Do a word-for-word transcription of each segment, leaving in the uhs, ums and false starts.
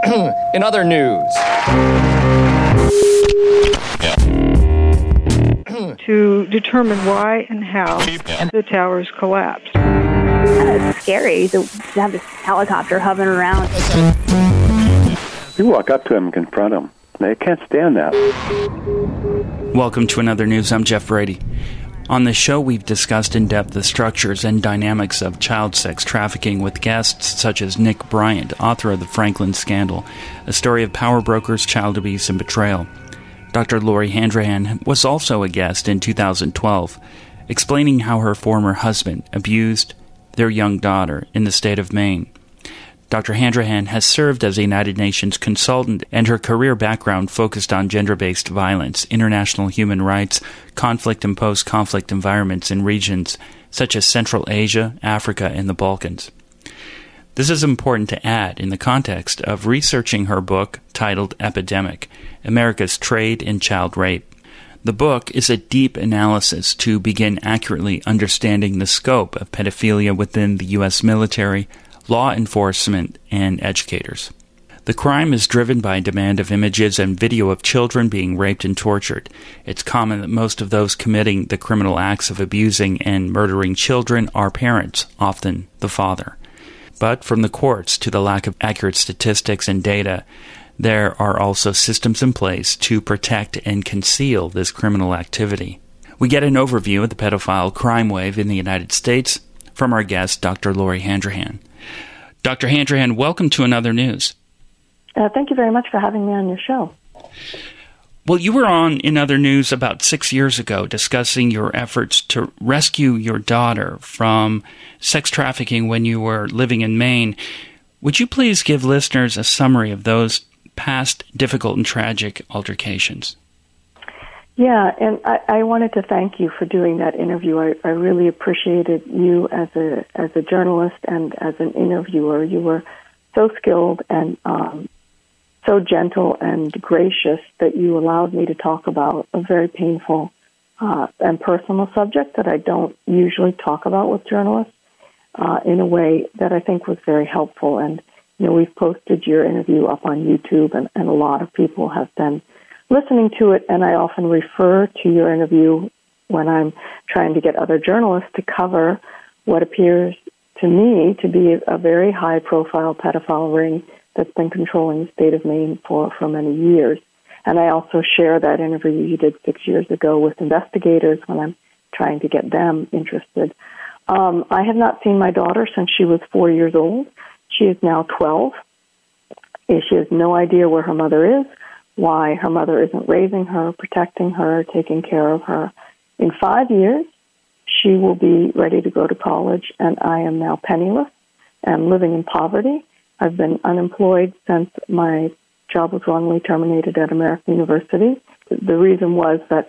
In other news. To determine why and how the towers collapsed. Uh, it's scary to have this helicopter hovering around. You walk up to them and confront them. They can't stand that. Welcome to Another News. I'm Jeff Brady. On this show, we've discussed in depth the structures and dynamics of child sex trafficking with guests such as Nick Bryant, author of The Franklin Scandal, a story of power brokers, child abuse, and betrayal. Doctor Lori Handrahan was also a guest in two thousand twelve, explaining how her former husband abused their young daughter in the state of Maine. Doctor Handrahan has served as a United Nations consultant, and her career background focused on gender-based violence, international human rights, conflict and post-conflict environments in regions such as Central Asia, Africa, and the Balkans. This is important to add in the context of researching her book titled Epidemic, America's Trade in Child Rape. The book is a deep analysis to begin accurately understanding the scope of pedophilia within the U S military, law enforcement, and educators. The crime is driven by a demand of images and video of children being raped and tortured. It's common that most of those committing the criminal acts of abusing and murdering children are parents, often the father. But from the courts to the lack of accurate statistics and data, there are also systems in place to protect and conceal this criminal activity. We get an overview of the pedophile crime wave in the United States from our guest, Doctor Lori Handrahan. Doctor Handrahan, welcome to Another News. Uh, thank you very much for having me on your show. Well, you were on In Other News about six years ago discussing your efforts to rescue your daughter from sex trafficking when you were living in Maine. Would you please give listeners a summary of those past difficult and tragic altercations? Yeah, and I, I wanted to thank you for doing that interview. I, I really appreciated you as a as a journalist and as an interviewer. You were so skilled and um, so gentle and gracious that you allowed me to talk about a very painful uh, and personal subject that I don't usually talk about with journalists uh, in a way that I think was very helpful. And, you know, we've posted your interview up on YouTube, and, and a lot of people have been listening to it, and I often refer to your interview when I'm trying to get other journalists to cover what appears to me to be a very high-profile pedophile ring that's been controlling the state of Maine for, for many years. And I also share that interview you did six years ago with investigators when I'm trying to get them interested. Um, I have not seen my daughter since she was four years old. She is now twelve. She has no idea where her mother is, why her mother isn't raising her, protecting her, taking care of her. In five years, she will be ready to go to college, and I am now penniless and living in poverty. I've been unemployed since my job was wrongly terminated at American University. The reason was that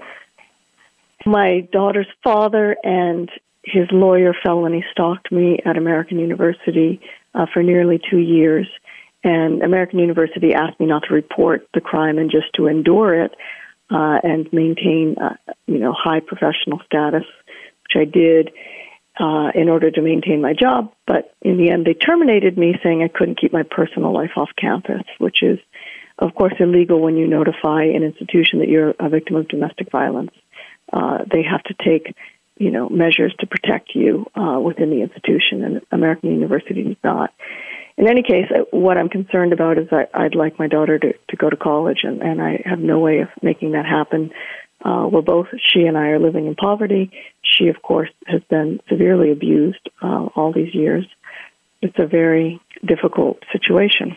my daughter's father and his lawyer felony stalked me at American University uh, for nearly two years. And American University asked me not to report the crime and just to endure it uh, and maintain, uh, you know, high professional status, which I did uh, in order to maintain my job. But in the end, they terminated me, saying I couldn't keep my personal life off campus, which is, of course, illegal when you notify an institution that you're a victim of domestic violence. Uh, they have to take, you know, measures to protect you uh, within the institution, and American University does not. In any case, what I'm concerned about is I, I'd like my daughter to, to go to college, and, and I have no way of making that happen. Uh, we're both, she and I are living in poverty. She, of course, has been severely abused uh, all these years. It's a very difficult situation.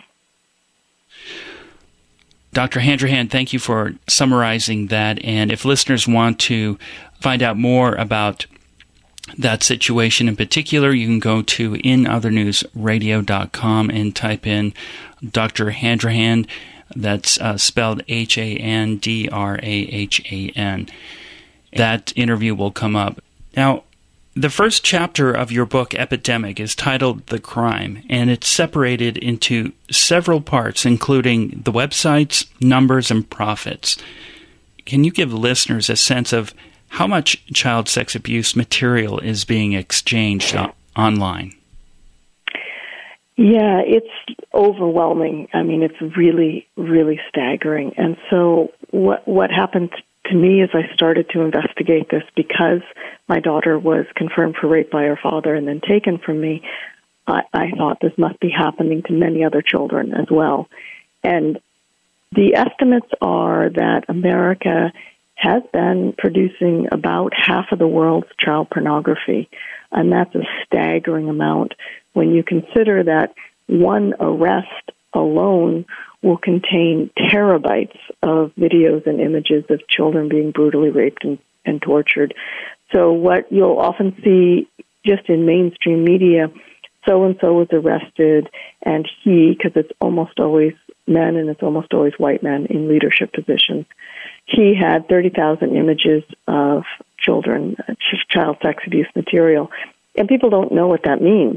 Doctor Handrahan, thank you for summarizing that. And if listeners want to find out more about that situation in particular, you can go to in other news radio dot com and type in Doctor Handrahan. That's uh, spelled H A N D R A H A N. That interview will come up. Now, the first chapter of your book, Epidemic, is titled The Crime, and it's separated into several parts, including the websites, numbers, and profits. Can you give listeners a sense of how much child sex abuse material is being exchanged on- online? Yeah, it's overwhelming. I mean, it's really, really staggering. And so what what happened to me is I started to investigate this because my daughter was confirmed for rape by her father and then taken from me. I, I thought this must be happening to many other children as well. And the estimates are that America has been producing about half of the world's child pornography, and that's a staggering amount when you consider that one arrest alone will contain terabytes of videos and images of children being brutally raped and, and tortured. So what you'll often see just in mainstream media, so-and-so was arrested, and he, because it's almost always men and it's almost always white men in leadership positions, he had thirty thousand images of children, child sex abuse material, and people don't know what that means.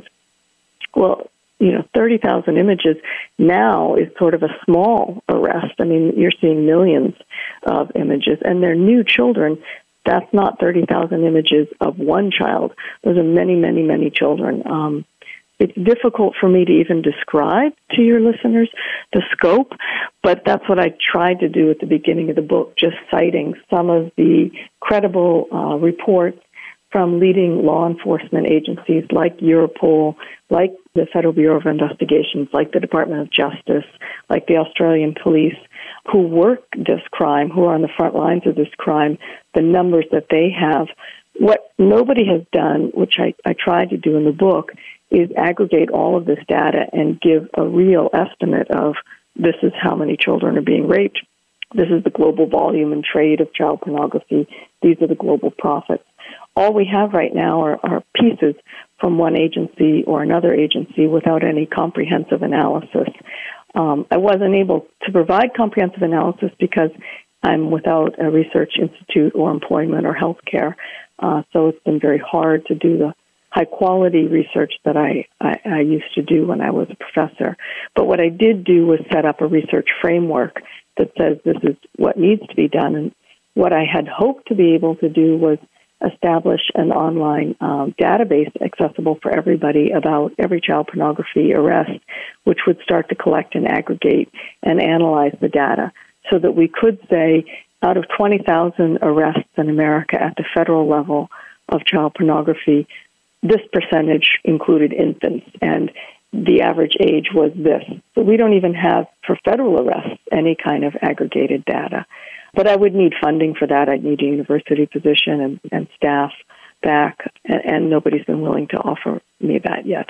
Well, you know, thirty thousand images now is sort of a small arrest. I mean, you're seeing millions of images, and they're new children. That's not thirty thousand images of one child. Those are many, many, many children. Um, it's difficult for me to even describe to your listeners the scope, but that's what I tried to do at the beginning of the book, just citing some of the credible uh, reports from leading law enforcement agencies like Europol, like the Federal Bureau of Investigations, like the Department of Justice, like the Australian police, who work this crime, who are on the front lines of this crime, the numbers that they have. What nobody has done, which I, I tried to do in the book, is aggregate all of this data and give a real estimate of this is how many children are being raped. This is the global volume and trade of child pornography. These are the global profits. All we have right now are, are pieces from one agency or another agency without any comprehensive analysis. Um, I wasn't able to provide comprehensive analysis because I'm without a research institute or employment or health care. Uh, so it's been very hard to do the high-quality research that I, I, I used to do when I was a professor. But what I did do was set up a research framework that says this is what needs to be done. And what I had hoped to be able to do was establish an online um, database accessible for everybody about every child pornography arrest, which would start to collect and aggregate and analyze the data so that we could say out of twenty thousand arrests in America at the federal level of child pornography, this percentage included infants, and the average age was this. So we don't even have, for federal arrests, any kind of aggregated data. But I would need funding for that. I'd need a university position and, and staff back, and, and nobody's been willing to offer me that yet.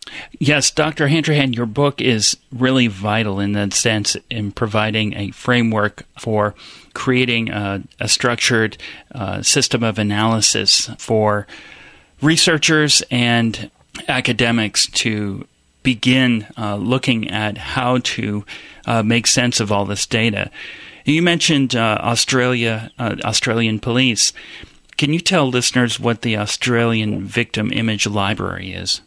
Yes, Doctor Handrahan, your book is really vital in that sense in providing a framework for creating a, a structured uh, system of analysis for researchers and academics to begin uh, looking at how to uh, make sense of all this data. You mentioned uh, Australia, uh, Australian police. Can you tell listeners what the Australian Victim Image Library is?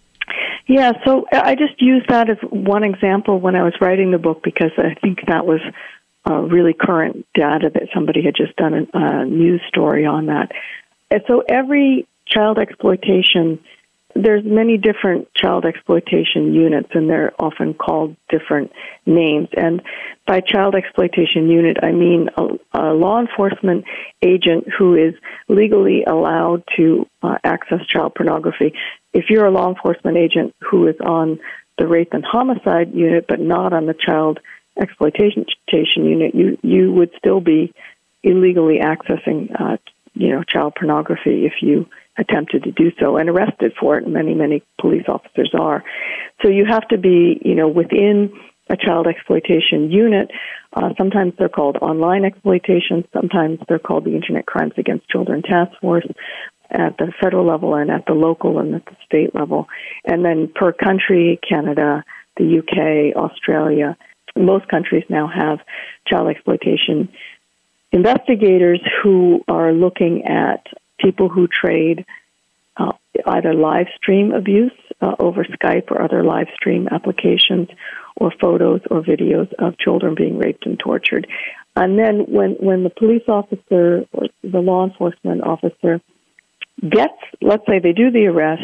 Yeah, so I just used that as one example when I was writing the book because I think that was uh, really current data that somebody had just done a, a news story on that. And so every child exploitation, there's many different child exploitation units, and they're often called different names. And by child exploitation unit, I mean a, a law enforcement agent who is legally allowed to uh, access child pornography. If you're a law enforcement agent who is on the rape and homicide unit but not on the child exploitation unit, you, you would still be illegally accessing uh, you know, child pornography if you attempted to do so and arrested for it. Many, many police officers are. So you have to be, you know, within a child exploitation unit. Uh, sometimes they're called online exploitation. Sometimes they're called the Internet Crimes Against Children Task Force at the federal level and at the local and at the state level. And then per country, Canada, the U K, Australia, most countries now have child exploitation investigators who are looking at people who trade uh, either live stream abuse uh, over Skype or other live stream applications, or photos or videos of children being raped and tortured. And then when, when the police officer or the law enforcement officer gets, let's say they do the arrest,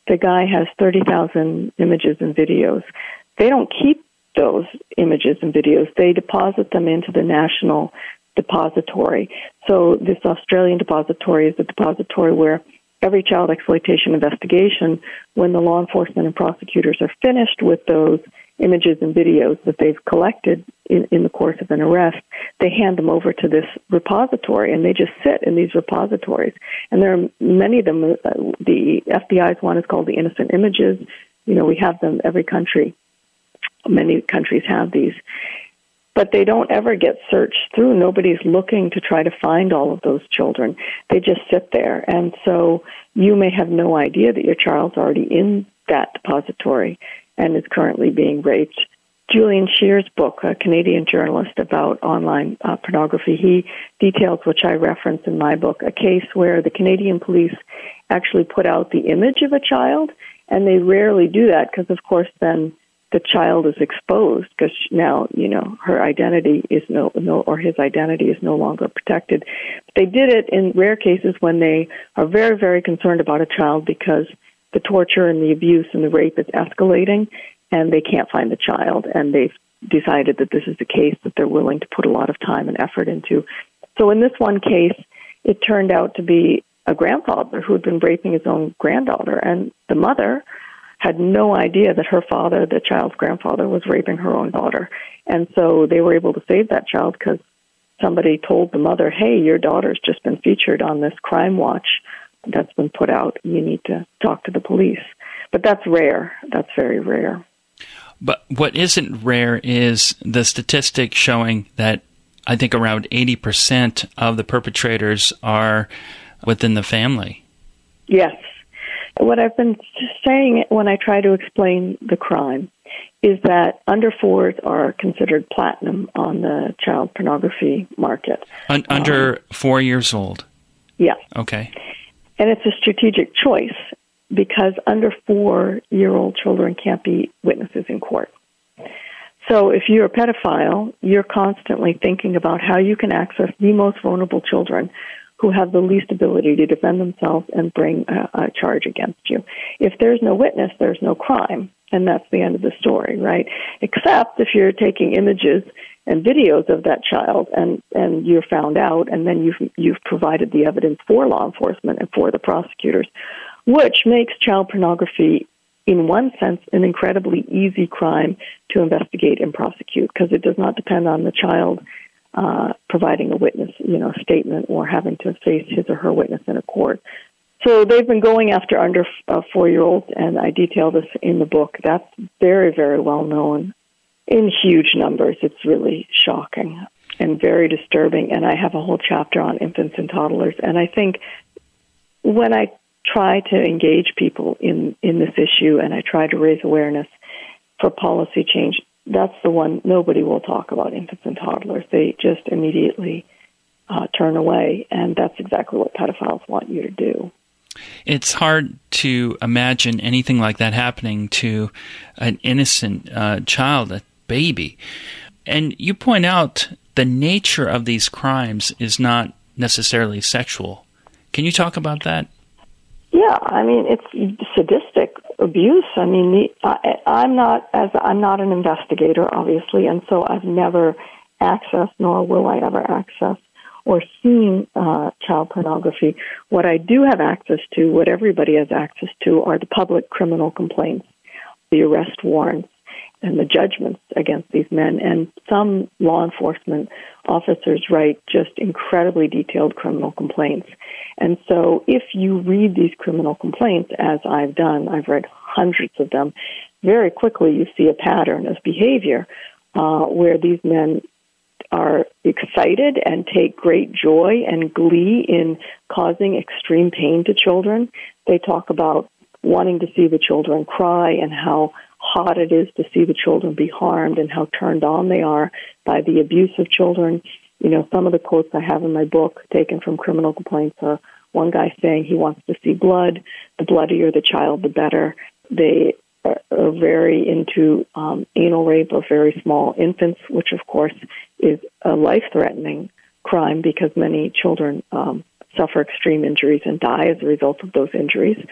the guy has thirty thousand images and videos. They don't keep those images and videos. They deposit them into the National Depository. So this Australian depository is a depository where every child exploitation investigation, when the law enforcement and prosecutors are finished with those images and videos that they've collected in, in the course of an arrest, they hand them over to this repository, and they just sit in these repositories. And there are many of them. Uh, the F B I's one is called the Innocent Images. You know, we have them every country. Many countries have these. But they don't ever get searched through. Nobody's looking to try to find all of those children. They just sit there. And so you may have no idea that your child's already in that depository and is currently being raped. Julian Scheer's book, a Canadian journalist about online uh, pornography, he details, which I reference in my book, a case where the Canadian police actually put out the image of a child, and they rarely do that because, of course, then the child is exposed because now, you know, her identity is no, no, or his identity is no longer protected. But they did it in rare cases when they are very, very concerned about a child because the torture and the abuse and the rape is escalating and they can't find the child. And they've decided that this is a case that they're willing to put a lot of time and effort into. So in this one case, it turned out to be a grandfather who had been raping his own granddaughter, and the mother had no idea that her father, the child's grandfather, was raping her own daughter. And so they were able to save that child because somebody told the mother, hey, your daughter's just been featured on this crime watch that's been put out. You need to talk to the police. But that's rare. That's very rare. But what isn't rare is the statistic showing that I think around eighty percent of the perpetrators are within the family. Yes. What I've been saying when I try to explain the crime is that under fours are considered platinum on the child pornography market. Un- under um, four years old? Yeah. Okay. And it's a strategic choice because under four-year-old children can't be witnesses in court. So if you're a pedophile, you're constantly thinking about how you can access the most vulnerable children who have the least ability to defend themselves and bring a, a charge against you. If there's no witness, there's no crime, and that's the end of the story, right? Except if you're taking images and videos of that child and, and you're found out, and then you've, you've provided the evidence for law enforcement and for the prosecutors, which makes child pornography, in one sense, an incredibly easy crime to investigate and prosecute because it does not depend on the child Uh, providing a witness, you know, statement or having to face his or her witness in a court. So they've been going after under uh, four-year-olds, and I detail this in the book. That's very, very well known in huge numbers. It's really shocking and very disturbing, and I have a whole chapter on infants and toddlers. And I think when I try to engage people in, in this issue and I try to raise awareness for policy change, that's the one nobody will talk about, infants and toddlers. They just immediately uh, turn away, and that's exactly what pedophiles want you to do. It's hard to imagine anything like that happening to an innocent uh, child, a baby. And you point out the nature of these crimes is not necessarily sexual. Can you talk about that? Yeah, I mean, it's sadistic abuse. I mean, the, I, I'm not as I'm not an investigator, obviously, and so I've never accessed, nor will I ever access or seen uh, child pornography. What I do have access to, what everybody has access to, are the public criminal complaints, the arrest warrants, and the judgments against these men. And some law enforcement officers write just incredibly detailed criminal complaints. And so if you read these criminal complaints, as I've done, I've read hundreds of them, very quickly you see a pattern of behavior uh, where these men are excited and take great joy and glee in causing extreme pain to children. They talk about wanting to see the children cry and how hot it is to see the children be harmed and how turned on they are by the abuse of children. You know, some of the quotes I have in my book taken from criminal complaints are one guy saying he wants to see blood. The bloodier the child, the better. They are very into um, anal rape of very small infants, which, of course, is a life-threatening crime because many children um, suffer extreme injuries and die as a result of those injuries.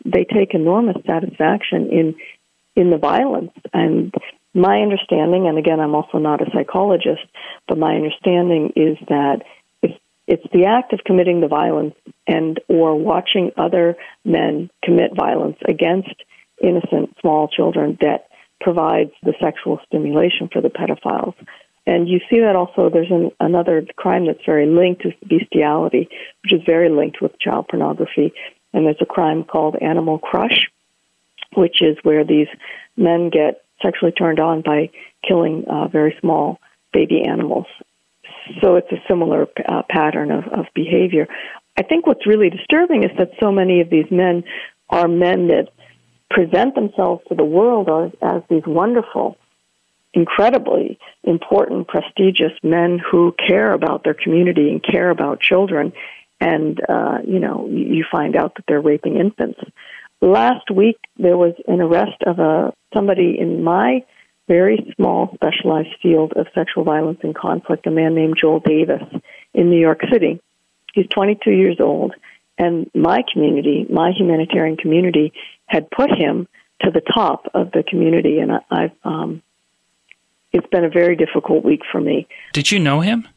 they take enormous satisfaction in in the violence. And my understanding, and again, I'm also not a psychologist, but my understanding is that if it's the act of committing the violence and or watching other men commit violence against innocent small children that provides the sexual stimulation for the pedophiles. And you see that also, there's an, another crime that's very linked to bestiality, which is very linked with child pornography. And there's a crime called animal crush, which is where these men get sexually turned on by killing uh, very small baby animals. So it's a similar uh, pattern of, of behavior. I think what's really disturbing is that so many of these men are men that present themselves to the world as, as these wonderful, incredibly important, prestigious men who care about their community and care about children. And, uh, you know, you find out that they're raping infants. Last week, there was an arrest of a somebody in my very small, specialized field of sexual violence and conflict, a man named Joel Davis in New York City. He's twenty-two years old, and my community, my humanitarian community, had put him to the top of the community, and I, I've um, it's been a very difficult week for me. Did you know him?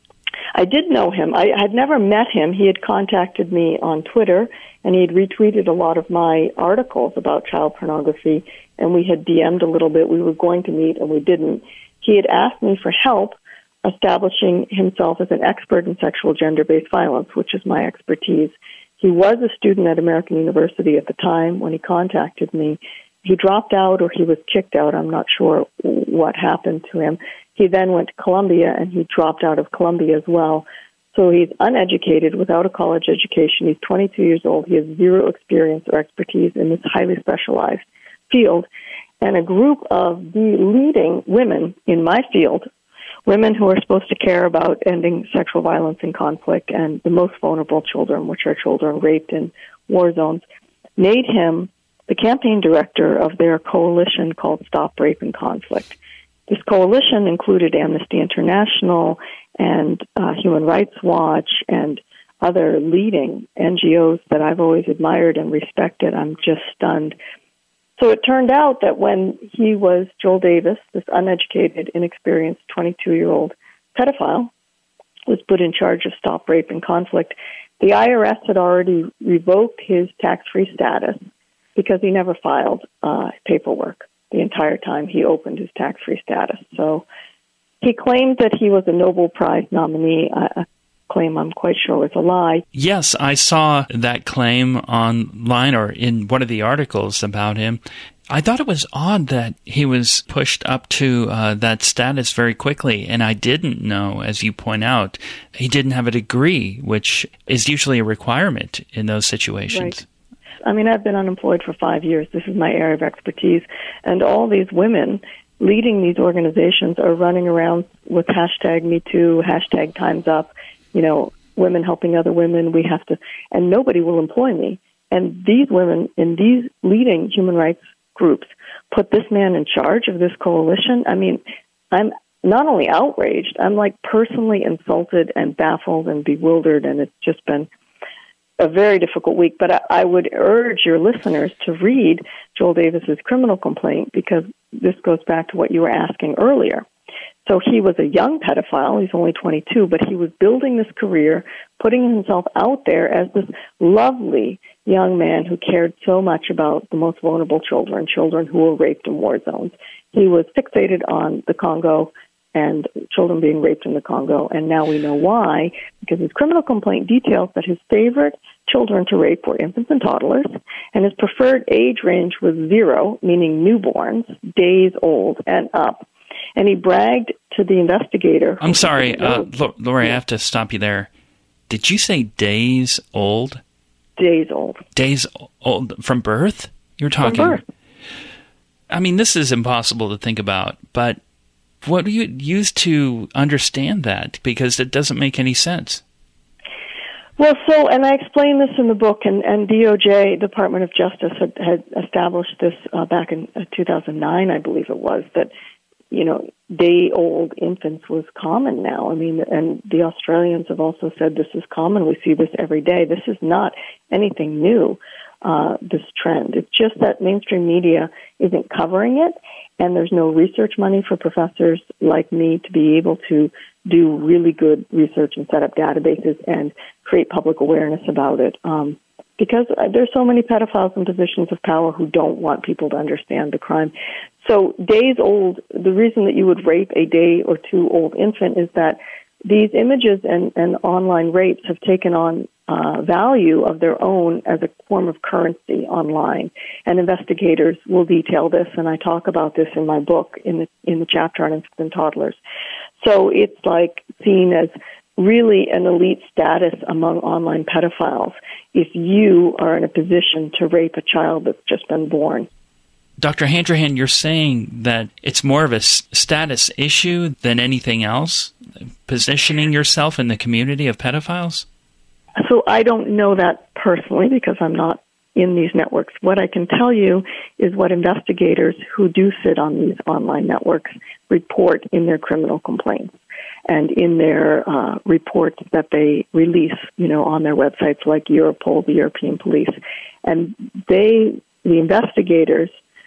I did know him. I had never met him. He had contacted me on Twitter, and he had retweeted a lot of my articles about child pornography, and we had D M'd a little bit. We were going to meet, and we didn't. He had asked me for help establishing himself as an expert in sexual gender-based violence, which is my expertise. He was a student at American University at the time when he contacted me. He dropped out or he was kicked out. I'm not sure what happened to him. He then went to Columbia, and he dropped out of Columbia as well. So he's uneducated, without a college education. He's twenty-two years old. He has zero experience or expertise in this highly specialized field. And a group of the leading women in my field, women who are supposed to care about ending sexual violence and conflict and the most vulnerable children, which are children raped in war zones, made him the campaign director of their coalition called Stop Rape and Conflict. This coalition included Amnesty International and uh, Human Rights Watch and other leading N G Os that I've always admired and respected. I'm just stunned. So it turned out that when he was, Joel Davis, this uneducated, inexperienced twenty-two-year-old pedophile, was put in charge of Stop Rape and Conflict, the I R S had already revoked his tax-free status because he never filed uh, paperwork the entire time he opened his tax-free status. So he claimed that he was a Nobel Prize nominee, a claim I'm quite sure was a lie. Yes, I saw that claim online or in one of the articles about him. I thought it was odd that he was pushed up to uh, that status very quickly, and I didn't know, as you point out, he didn't have a degree, which is usually a requirement in those situations. Right. I mean, I've been unemployed for five years. This is my area of expertise. And all these women leading these organizations are running around with hashtag Me Too, hashtag Time's Up, you know, women helping other women. We have to, and nobody will employ me. And these women in these leading human rights groups put this man in charge of this coalition. I mean, I'm not only outraged, I'm like personally insulted and baffled and bewildered, and it's just been a very difficult week. But I, I would urge your listeners to read Joel Davis's criminal complaint, because this goes back to what you were asking earlier. So he was a young pedophile. He's only twenty-two, but he was building this career, putting himself out there as this lovely young man who cared so much about the most vulnerable children, children who were raped in war zones. He was fixated on the Congo and children being raped in the Congo, and now we know why, because his criminal complaint details that his favorite children to rape were infants and toddlers, and his preferred age range was zero, meaning newborns, days old and up. And he bragged to the investigator. I'm sorry, uh, Lori, I have to stop you there. Did you say days old? Days old. Days old from birth? You're talking. From birth. I mean, this is impossible to think about, but what do you use to understand that? Because it doesn't make any sense. Well, so, and I explain this in the book, and, and D O J, Department of Justice, had, had established this uh, back in uh, two thousand nine, I believe it was, that, you know, day-old infants was common now. I mean, and the Australians have also said this is common. We see this every day. This is not anything new. uh, this trend. It's just that mainstream media isn't covering it, and there's no research money for professors like me to be able to do really good research and set up databases and create public awareness about it. Um, because there's so many pedophiles in positions of power who don't want people to understand the crime. So days old, the reason that you would rape a day or two old infant is that these images and, and online rapes have taken on uh, value of their own as a form of currency online. And investigators will detail this, and I talk about this in my book in the, in the chapter on infants and toddlers. So it's like seen as really an elite status among online pedophiles if you are in a position to rape a child that's just been born. Doctor Handrahan, you're saying that it's more of a status issue than anything else, positioning yourself in the community of pedophiles? So I don't know that personally because I'm not in these networks. What I can tell you is what investigators who do sit on these online networks report in their criminal complaints and in their uh, reports that they release, you know, on their websites like Europol, the European Police. And they, the investigators,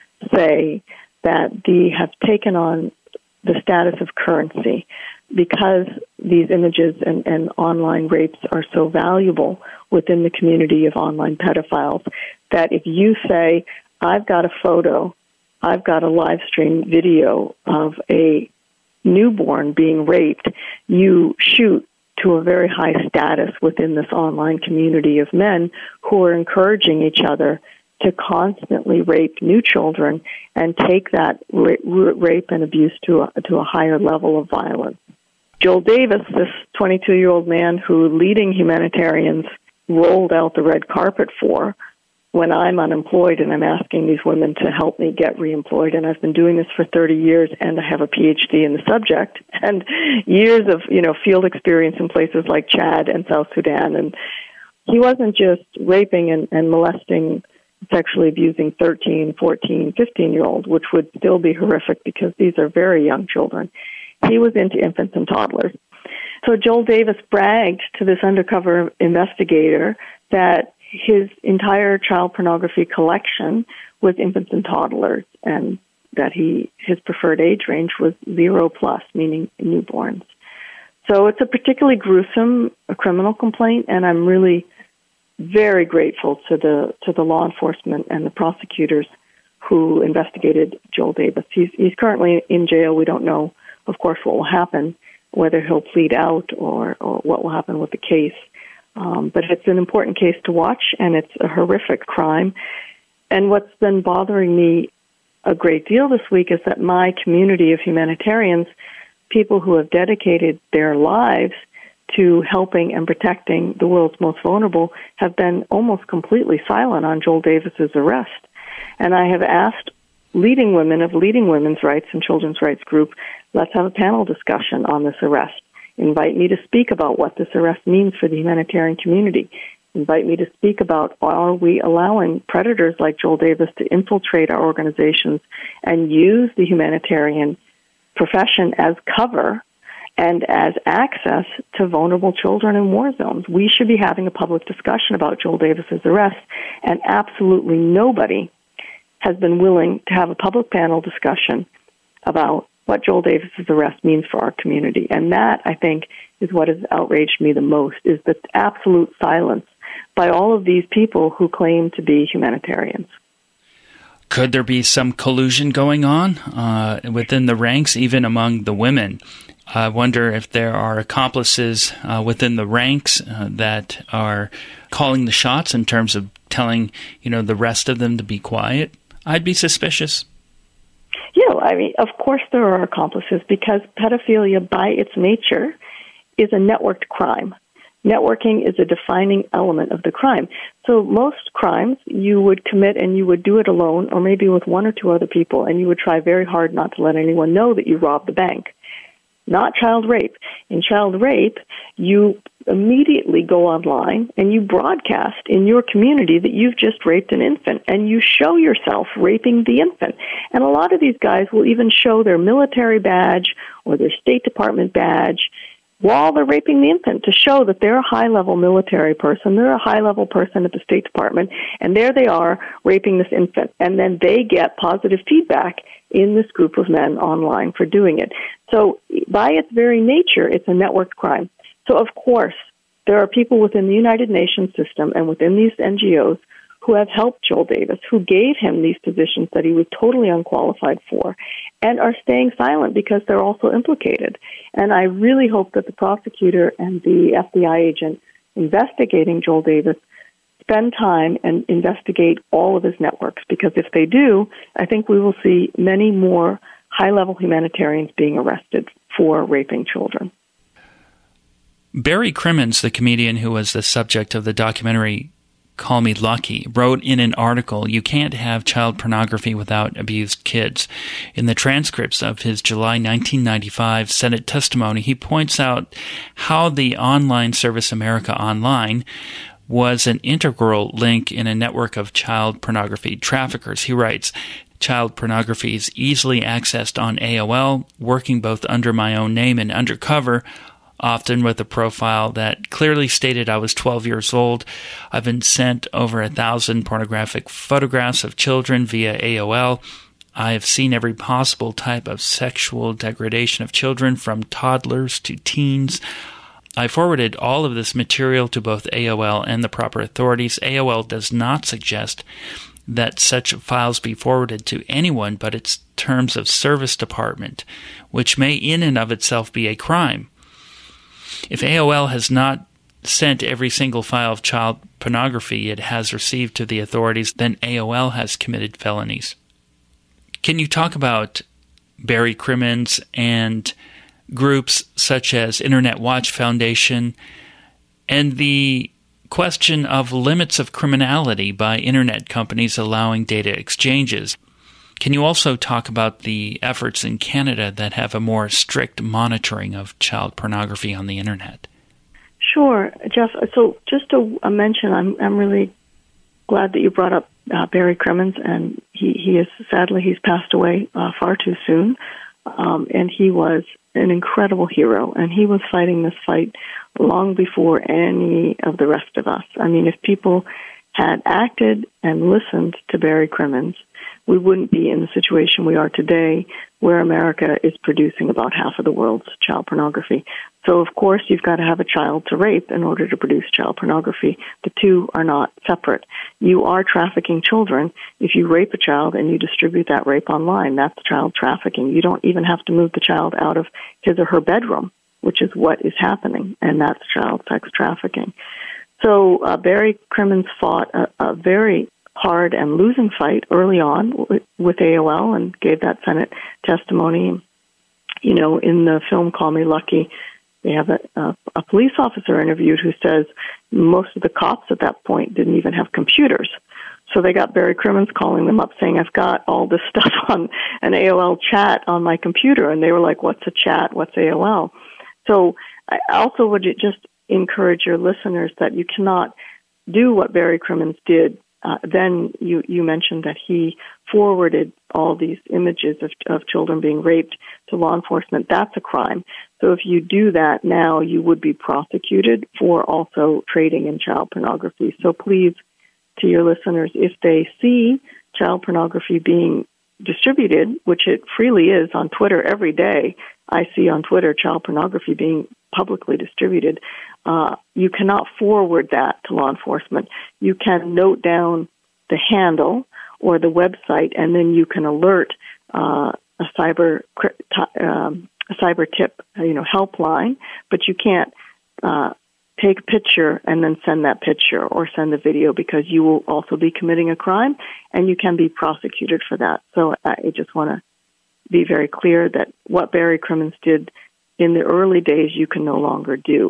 say that they have taken on the status of currency because these images and, and online rapes are so valuable within the community of online pedophiles that if you say, I've got a photo, I've got a live stream video of a newborn being raped, you shoot to a very high status within this online community of men who are encouraging each other to constantly rape new children and take that ra- rape and abuse to a, to a higher level of violence. Joel Davis, this twenty-two-year-old man who leading humanitarians rolled out the red carpet for, when I'm unemployed and I'm asking these women to help me get reemployed, and I've been doing this for thirty years and I have a P H D in the subject and years of, you know, field experience in places like Chad and South Sudan. And he wasn't just raping and, and molesting, sexually abusing thirteen, fourteen, fifteen-year-olds, which would still be horrific because these are very young children. He was into infants and toddlers. So Joel Davis bragged to this undercover investigator that his entire child pornography collection was infants and toddlers, and that he his preferred age range was zero plus, meaning newborns. So it's a particularly gruesome criminal complaint, and I'm really very grateful to the to the law enforcement and the prosecutors who investigated Joel Davis. He's he's currently in jail. We don't know, of course, what will happen, whether he'll plead out or, or what will happen with the case. Um, but it's an important case to watch, and it's a horrific crime. And what's been bothering me a great deal this week is that my community of humanitarians, people who have dedicated their lives to helping and protecting the world's most vulnerable, have been almost completely silent on Joel Davis's arrest. And I have asked leading women of leading women's rights and children's rights group, let's have a panel discussion on this arrest. Invite me to speak about what this arrest means for the humanitarian community. Invite me to speak about, are we allowing predators like Joel Davis to infiltrate our organizations and use the humanitarian profession as cover and as access to vulnerable children in war zones? We should be having a public discussion about Joel Davis's arrest, and absolutely nobody has been willing to have a public panel discussion about what Joel Davis's arrest means for our community. And that, I think, is what has outraged me the most, is the absolute silence by all of these people who claim to be humanitarians. Could there be some collusion going on uh, within the ranks, even among the women? I wonder if there are accomplices uh, within the ranks uh, that are calling the shots in terms of telling, you know, the rest of them to be quiet. I'd be suspicious. Yeah, I mean, of course there are accomplices, because pedophilia by its nature is a networked crime. Networking is a defining element of the crime. So most crimes you would commit and you would do it alone or maybe with one or two other people, and you would try very hard not to let anyone know that you robbed the bank. Not child rape. In child rape, you immediately go online and you broadcast in your community that you've just raped an infant, and you show yourself raping the infant. And a lot of these guys will even show their military badge or their State Department badge while they're raping the infant, to show that they're a high-level military person, they're a high-level person at the State Department, and there they are raping this infant. And then they get positive feedback in this group of men online for doing it. So by its very nature, it's a networked crime. So, of course, there are people within the United Nations system and within these N G Os who have helped Joel Davis, who gave him these positions that he was totally unqualified for, and are staying silent because they're also implicated. And I really hope that the prosecutor and the F B I agent investigating Joel Davis spend time and investigate all of his networks, because if they do, I think we will see many more high-level humanitarians being arrested for raping children. Barry Crimmins, the comedian who was the subject of the documentary Call Me Lucky, wrote in an article, "You can't have child pornography without abused kids." In the transcripts of his July nineteen ninety-five Senate testimony, he points out how the online service America Online was an integral link in a network of child pornography traffickers. He writes, "Child pornography is easily accessed on A O L, working both under my own name and undercover, often with a profile that clearly stated I was twelve years old. I've been sent over a thousand pornographic photographs of children via A O L. I have seen every possible type of sexual degradation of children, from toddlers to teens. I forwarded all of this material to both A O L and the proper authorities. A O L does not suggest that such files be forwarded to anyone but its terms of service department, which may in and of itself be a crime. If A O L has not sent every single file of child pornography it has received to the authorities, then A O L has committed felonies." Can you talk about Barry Crimmins and groups such as Internet Watch Foundation and the question of limits of criminality by Internet companies allowing data exchanges? Can you also talk about the efforts in Canada that have a more strict monitoring of child pornography on the Internet? Sure, Jeff. So just to uh, mention, I'm I'm really glad that you brought up uh, Barry Crimmins, and he, he is, sadly, he's passed away uh, far too soon, um, and he was an incredible hero, and he was fighting this fight long before any of the rest of us. I mean, if people had acted and listened to Barry Crimmins, we wouldn't be in the situation we are today, where America is producing about half of the world's child pornography. So, of course, you've got to have a child to rape in order to produce child pornography. The two are not separate. You are trafficking children. If you rape a child and you distribute that rape online, that's child trafficking. You don't even have to move the child out of his or her bedroom, which is what is happening, and that's child sex trafficking. So uh, Barry Crimmins fought a, a very hard and losing fight early on with, with A O L and gave that Senate testimony. You know, in the film Call Me Lucky, they have a, a, a police officer interviewed who says most of the cops at that point didn't even have computers. So they got Barry Crimmins calling them up saying, "I've got all this stuff on an A O L chat on my computer." And they were like, "What's a chat? What's A O L?" So I also would just encourage your listeners that you cannot do what Barry Crimmins did. Uh, then you, you mentioned that he forwarded all these images of, of children being raped to law enforcement. That's a crime. So if you do that now, you would be prosecuted for also trading in child pornography. So please, to your listeners, if they see child pornography being distributed, which it freely is on Twitter every day, I see on Twitter child pornography being publicly distributed, uh, you cannot forward that to law enforcement. You can note down the handle or the website, and then you can alert uh, a cyber um, a cyber tip, you know, helpline. But you can't uh, take a picture and then send that picture or send the video, because you will also be committing a crime, and you can be prosecuted for that. So I just want to be very clear that what Barry Crimmins did in the early days, you can no longer do.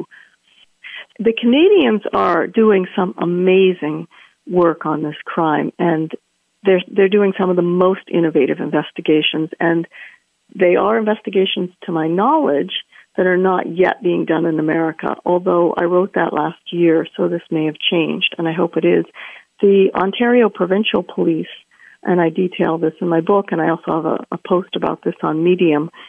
The Canadians are doing some amazing work on this crime, and they're they're doing some of the most innovative investigations, and they are investigations, to my knowledge, that are not yet being done in America, although I wrote that last year, so this may have changed, and I hope it is. The Ontario Provincial Police, and I detail this in my book, and I also have a, a post about this on Medium,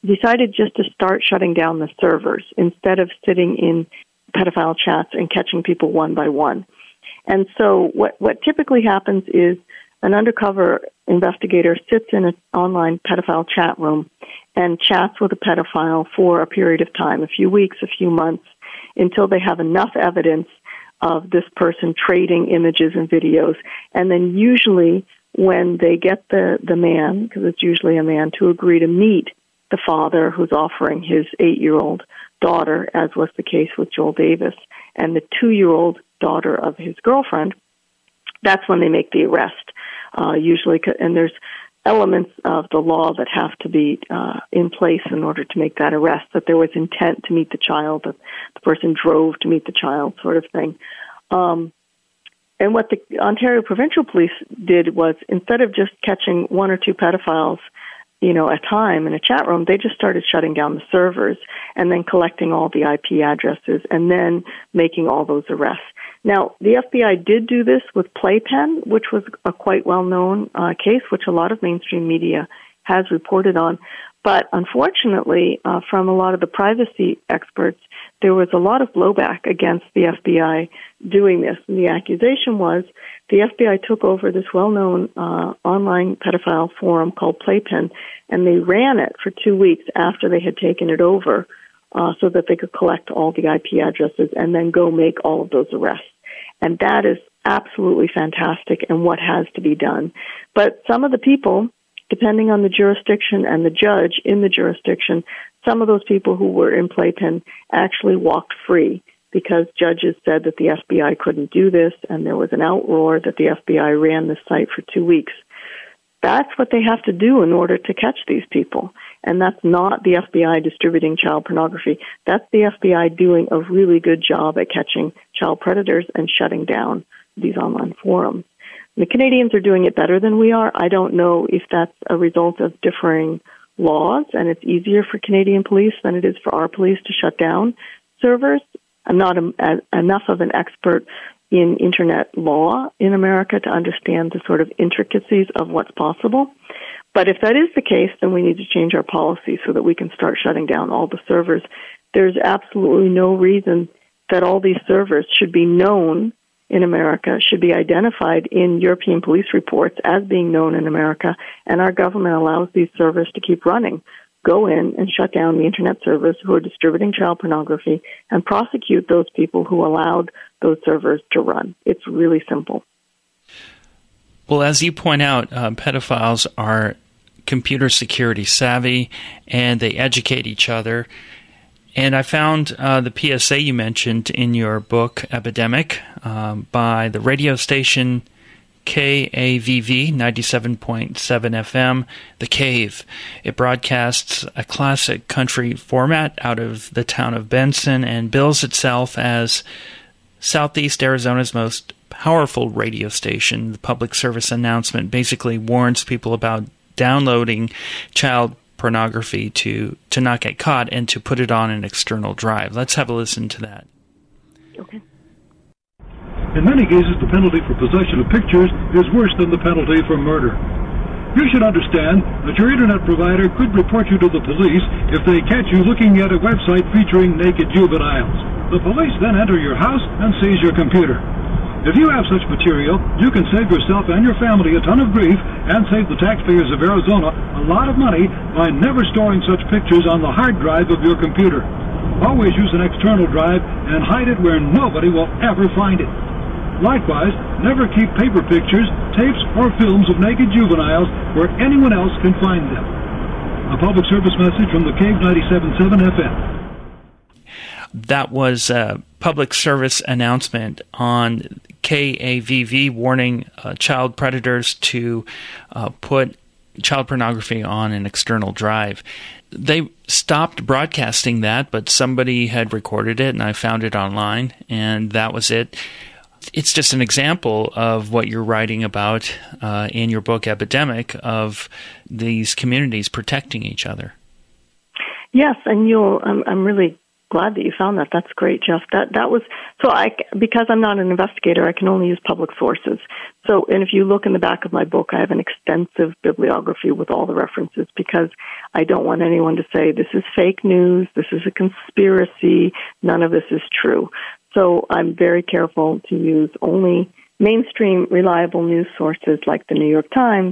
decided just to start shutting down the servers instead of sitting in pedophile chats and catching people one by one. And so what, what typically happens is an undercover investigator sits in an online pedophile chat room and chats with a pedophile for a period of time, a few weeks, a few months, until they have enough evidence of this person trading images and videos. And then usually when they get the, the man, because it's usually a man, to agree to meet the father who's offering his eight-year-old daughter, as was the case with Joel Davis, and the two-year-old daughter of his girlfriend, that's when they make the arrest. Uh, usually, and there's elements of the law that have to be uh, in place in order to make that arrest, that there was intent to meet the child, that the person drove to meet the child, sort of thing. Um, and what the Ontario Provincial Police did was, instead of just catching one or two pedophiles, you know, at a time in a chat room, they just started shutting down the servers and then collecting all the I P addresses and then making all those arrests. Now, the F B I did do this with Playpen, which was a quite well-known uh, case, which a lot of mainstream media has reported on. But unfortunately, uh, from a lot of the privacy experts, there was a lot of blowback against the F B I doing this. And the accusation was the F B I took over this well-known uh, online pedophile forum called Playpen, and they ran it for two weeks after they had taken it over uh, so that they could collect all the I P addresses and then go make all of those arrests. And that is absolutely fantastic and what has to be done. But some of the people, depending on the jurisdiction and the judge in the jurisdiction, some of those people who were in Playpen actually walked free because judges said that the F B I couldn't do this, and there was an outroar that the F B I ran this site for two weeks. That's what they have to do in order to catch these people. And that's not the F B I distributing child pornography. That's the F B I doing a really good job at catching child predators and shutting down these online forums. The Canadians are doing it better than we are. I don't know if that's a result of differing laws, and it's easier for Canadian police than it is for our police to shut down servers. I'm not a, a, enough of an expert in internet law in America to understand the sort of intricacies of what's possible. But if that is the case, then we need to change our policy so that we can start shutting down all the servers. There's absolutely no reason that all these servers should be known in America, should be identified in European police reports as being known in America, and our government allows these servers to keep running. Go in and shut down the internet servers who are distributing child pornography and prosecute those people who allowed those servers to run. It's really simple. Well, as you point out, uh, pedophiles are computer security savvy, and they educate each other. And I found uh, the P S A you mentioned in your book, Epidemic, um, by the radio station K A V V, ninety-seven point seven F M, The Cave. It broadcasts a classic country format out of the town of Benson and bills itself as Southeast Arizona's most powerful radio station. The public service announcement basically warns people about downloading child pornography to, to not get caught and to put it on an external drive. Let's have a listen to that. Okay. In many cases, the penalty for possession of pictures is worse than the penalty for murder. You should understand that your internet provider could report you to the police if they catch you looking at a website featuring naked juveniles. The police then enter your house and seize your computer. If you have such material, you can save yourself and your family a ton of grief and save the taxpayers of Arizona a lot of money by never storing such pictures on the hard drive of your computer. Always use an external drive and hide it where nobody will ever find it. Likewise, never keep paper pictures, tapes, or films of naked juveniles where anyone else can find them. A public service message from the Cave ninety-seven point seven F M. That was a public service announcement on K A V V warning uh, child predators to uh, put child pornography on an external drive. They stopped broadcasting that, but somebody had recorded it, and I found it online, and that was it. It's just an example of what you're writing about uh, in your book, Epidemic, of these communities protecting each other. Yes, and you'll. I'm, I'm really glad that you found that. That's great, Jeff. That that was so I because I'm not an investigator, I can only use public sources. So, and if you look in the back of my book, I have an extensive bibliography with all the references because I don't want anyone to say this is fake news, this is a conspiracy, none of this is true. So I'm very careful to use only mainstream reliable news sources like the New York Times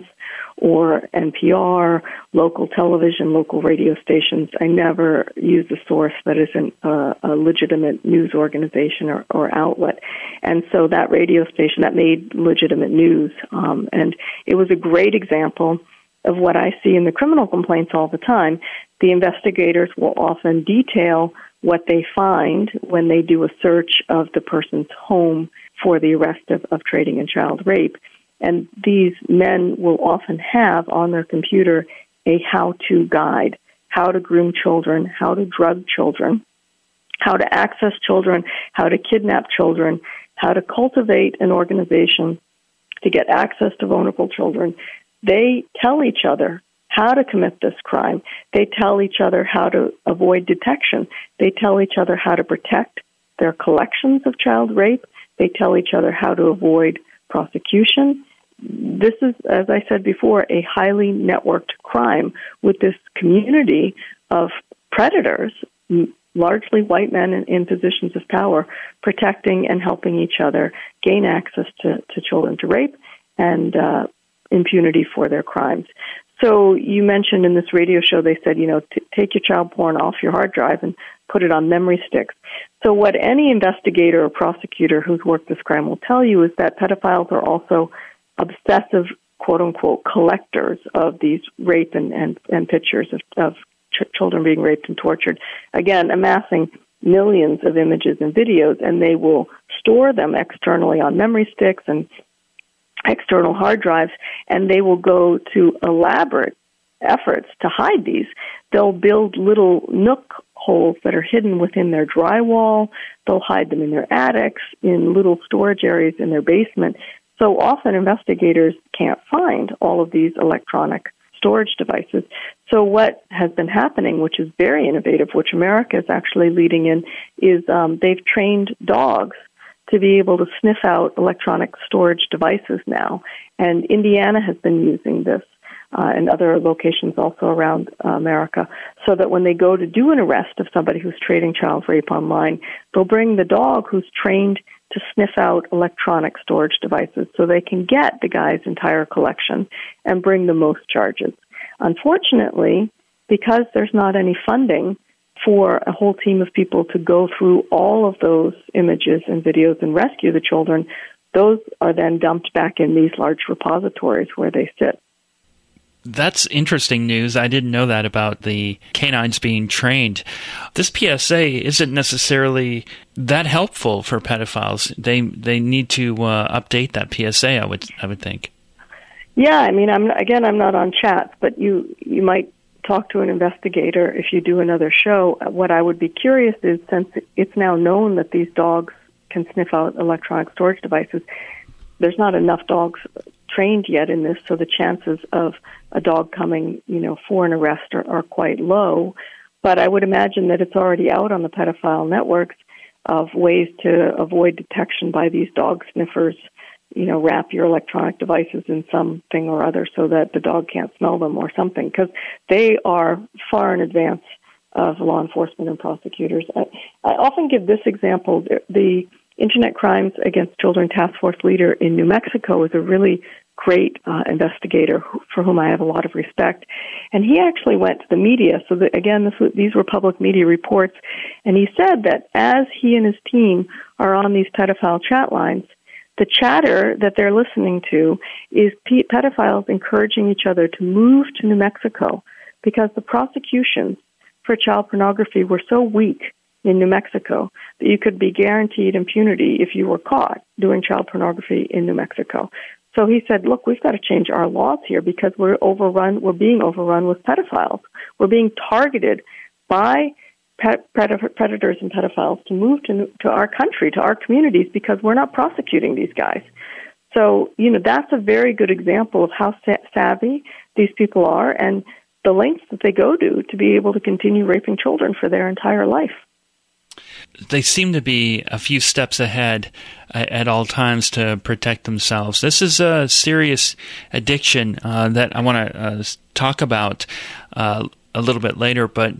or N P R, local television, local radio stations. I never use a source that isn't a, a legitimate news organization or, or outlet. And so that radio station, that made legitimate news. Um, and it was a great example of what I see in the criminal complaints all the time. The investigators will often detail what they find when they do a search of the person's home for the arrest of, of trading in child rape. And these men will often have on their computer a how-to guide, how to groom children, how to drug children, how to access children, how to kidnap children, how to cultivate an organization to get access to vulnerable children. They tell each other how to commit this crime. They tell each other how to avoid detection. They tell each other how to protect their collections of child rape. They tell each other how to avoid prosecution. This is, as I said before, a highly networked crime with this community of predators, largely white men in, in positions of power, protecting and helping each other gain access to, to children to rape and uh, impunity for their crimes. So you mentioned in this radio show, they said, you know, t- take your child porn off your hard drive and put it on memory sticks. So what any investigator or prosecutor who's worked this crime will tell you is that pedophiles are also obsessive, quote-unquote, collectors of these rape and, and, and pictures of, of ch- children being raped and tortured. Again, amassing millions of images and videos, and they will store them externally on memory sticks and external hard drives, and they will go to elaborate efforts to hide these. They'll build little nook holes that are hidden within their drywall. They'll hide them in their attics, in little storage areas in their basement. So often investigators can't find all of these electronic storage devices. So what has been happening, which is very innovative, which America is actually leading in, is um, they've trained dogs to be able to sniff out electronic storage devices now. And Indiana has been using this uh, and other locations also around uh, America, so that when they go to do an arrest of somebody who's trading child rape online, they'll bring the dog who's trained to sniff out electronic storage devices so they can get the guy's entire collection and bring the most charges. Unfortunately, because there's not any funding for a whole team of people to go through all of those images and videos and rescue the children, those are then dumped back in these large repositories where they sit. That's interesting news. I didn't know that about the canines being trained. This P S A isn't necessarily that helpful for pedophiles. They they need to uh, update that P S A, I would I would think. Yeah, I mean, I'm again, I'm not on chats, but you you might talk to an investigator if you do another show. What I would be curious is, since it's now known that these dogs can sniff out electronic storage devices, there's not enough dogs trained yet in this, so the chances of a dog coming, you know, for an arrest are, are quite low. But I would imagine that it's already out on the pedophile networks of ways to avoid detection by these dog sniffers. You know, wrap your electronic devices in something or other so that the dog can't smell them or something, because they are far in advance of law enforcement and prosecutors. I, I often give this example. The, the Internet Crimes Against Children Task Force leader in New Mexico is a really great uh, investigator who, for whom I have a lot of respect. And he actually went to the media. So that, again, this was, these were public media reports. And he said that as he and his team are on these pedophile chat lines, the chatter that they're listening to is pe- pedophiles encouraging each other to move to New Mexico because the prosecutions for child pornography were so weak in New Mexico that you could be guaranteed impunity if you were caught doing child pornography in New Mexico. So he said, look, we've got to change our laws here because we're overrun, we're being overrun with pedophiles. We're being targeted by predators and pedophiles to move to to our country, to our communities, because we're not prosecuting these guys. So, you know, that's a very good example of how sa- savvy these people are and the lengths that they go to to be able to continue raping children for their entire life. They seem to be a few steps ahead at all times to protect themselves. This is a serious addiction uh, that I want to uh, talk about uh, a little bit later, but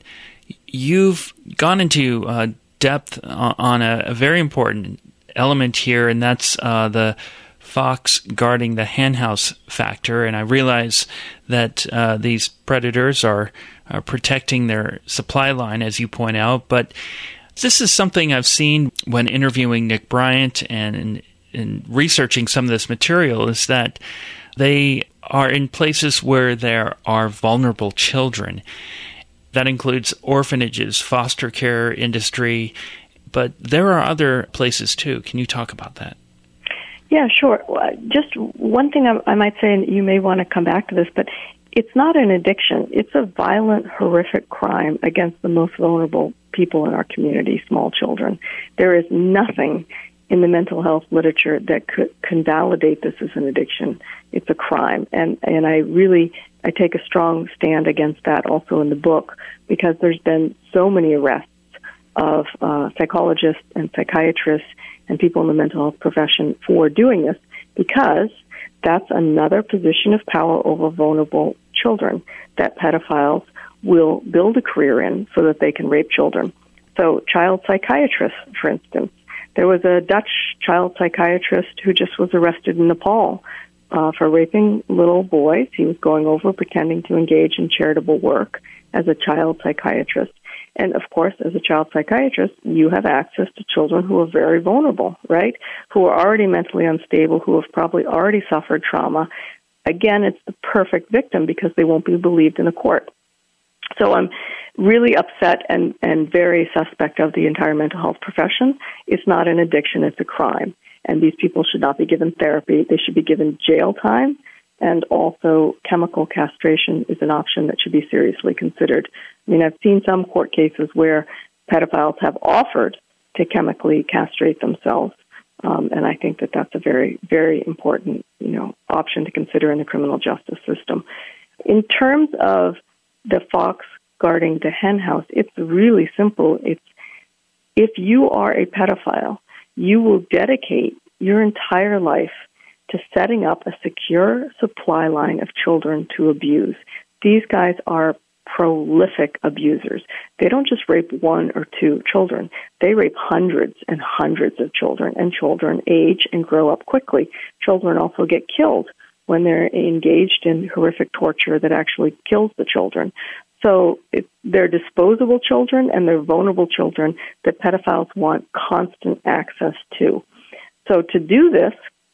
you've gone into uh, depth on a, a very important element here, and that's uh, the fox guarding the henhouse factor. And I realize that uh, these predators are, are protecting their supply line, as you point out, but this is something I've seen when interviewing Nick Bryant and in, in researching some of this material, is that they are in places where there are vulnerable children. That includes orphanages, foster care industry, but there are other places too. Can you talk about that? Yeah, sure. Just one thing I, I might say, and you may want to come back to this, but it's not an addiction. It's a violent, horrific crime against the most vulnerable people in our community, small children. There is nothing in the mental health literature that could, can validate this as an addiction. It's a crime. And, and I really, I take a strong stand against that also in the book, because there's been so many arrests of uh, psychologists and psychiatrists and people in the mental health profession for doing this, because that's another position of power over vulnerable children that pedophiles will build a career in so that they can rape children. So child psychiatrists, for instance. There was a Dutch child psychiatrist who just was arrested in Nepal uh, for raping little boys. He was going over pretending to engage in charitable work as a child psychiatrist. And, of course, as a child psychiatrist, you have access to children who are very vulnerable, right, who are already mentally unstable, who have probably already suffered trauma. Again, it's the perfect victim because they won't be believed in a court. So I'm really upset and, and very suspect of the entire mental health profession. It's not an addiction, it's a crime. And these people should not be given therapy. They should be given jail time. And also chemical castration is an option that should be seriously considered. I mean, I've seen some court cases where pedophiles have offered to chemically castrate themselves. Um, and I think that that's a very, very important, you know, option to consider in the criminal justice system. In terms of the fox guarding the hen house, it's really simple. It's if you are a pedophile, you will dedicate your entire life to setting up a secure supply line of children to abuse. These guys are prolific abusers. They don't just rape one or two children. They rape hundreds and hundreds of children, and children age and grow up quickly. Children also get killed when they're engaged in horrific torture that actually kills the children. So it, they're disposable children and they're vulnerable children that pedophiles want constant access to. So to do this,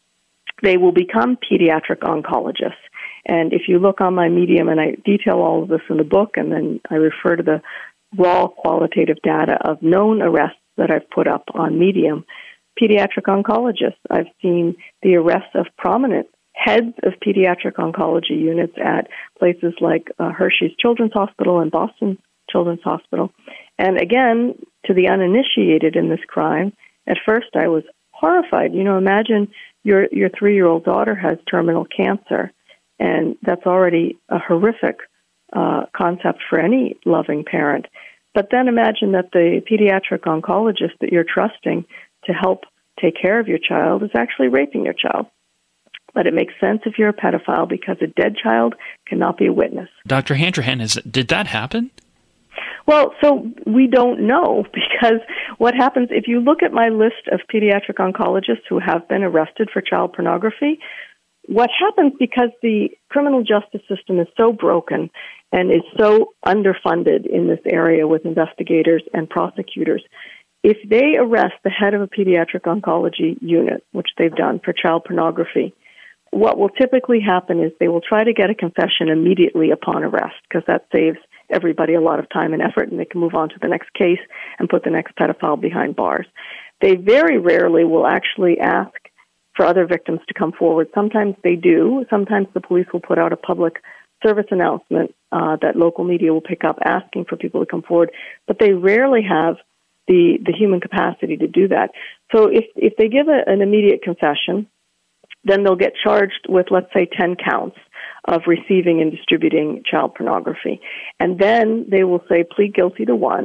they will become pediatric oncologists. And if you look on my Medium, and I detail all of this in the book, and then I refer to the raw qualitative data of known arrests that I've put up on Medium, pediatric oncologists. I've seen the arrests of prominent heads of pediatric oncology units at places like uh, Hershey's Children's Hospital and Boston Children's Hospital. And again, to the uninitiated in this crime, at first I was horrified. You know, imagine your your three-year-old daughter has terminal cancer, and that's already a horrific uh, concept for any loving parent. But then imagine that the pediatric oncologist that you're trusting to help take care of your child is actually raping your child. But it makes sense if you're a pedophile because a dead child cannot be a witness. Doctor Handrahan, is, did that happen? Well, so we don't know, because what happens, if you look at my list of pediatric oncologists who have been arrested for child pornography, what happens, because the criminal justice system is so broken and is so underfunded in this area with investigators and prosecutors, if they arrest the head of a pediatric oncology unit, which they've done for child pornography, what will typically happen is they will try to get a confession immediately upon arrest, because that saves everybody a lot of time and effort, and they can move on to the next case and put the next pedophile behind bars. They very rarely will actually ask for other victims to come forward. Sometimes they do. Sometimes the police will put out a public service announcement uh, that local media will pick up asking for people to come forward, but they rarely have the, the human capacity to do that. So if, if they give a, an immediate confession, then they'll get charged with, let's say, ten counts of receiving and distributing child pornography. And then they will say, plead guilty to one,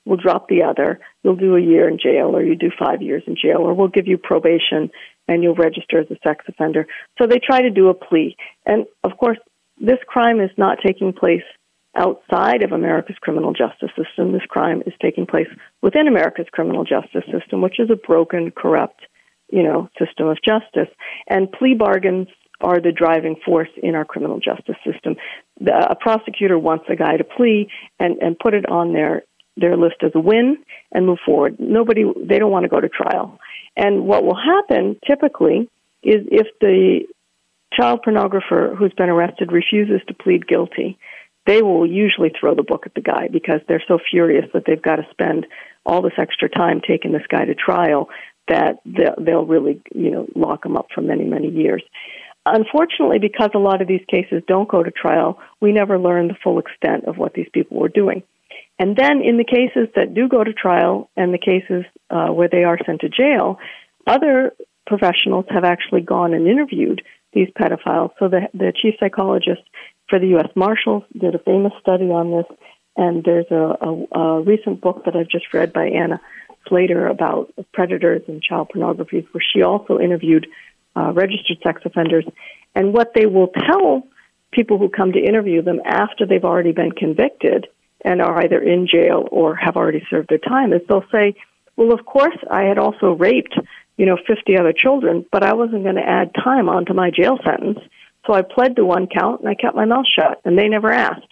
we'll drop the other. You'll do a year in jail, or you do five years in jail, or we'll give you probation and you'll register as a sex offender. So they try to do a plea. And, of course, this crime is not taking place outside of America's criminal justice system. This crime is taking place within America's criminal justice system, which is a broken, corrupt, you know, system of justice. And plea bargains are the driving force in our criminal justice system. The, a prosecutor wants a guy to plea and, and put it on their, their list as a win and move forward. Nobody, they don't want to go to trial. And what will happen typically is if the child pornographer who's been arrested refuses to plead guilty, they will usually throw the book at the guy because they're so furious that they've got to spend all this extra time taking this guy to trial that they'll really, you know, lock him up for many, many years. Unfortunately, because a lot of these cases don't go to trial, we never learn the full extent of what these people were doing. And then in the cases that do go to trial and the cases uh, where they are sent to jail, other professionals have actually gone and interviewed these pedophiles. So the, the chief psychologist for the U S Marshals did a famous study on this, and there's a, a, a recent book that I've just read by Anna Slater about predators and child pornography, where she also interviewed uh, registered sex offenders. And what they will tell people who come to interview them after they've already been convicted and are either in jail or have already served their time is they'll say, well, of course, I had also raped, you know, fifty other children, but I wasn't going to add time onto my jail sentence. So I pled to one count and I kept my mouth shut, and they never asked.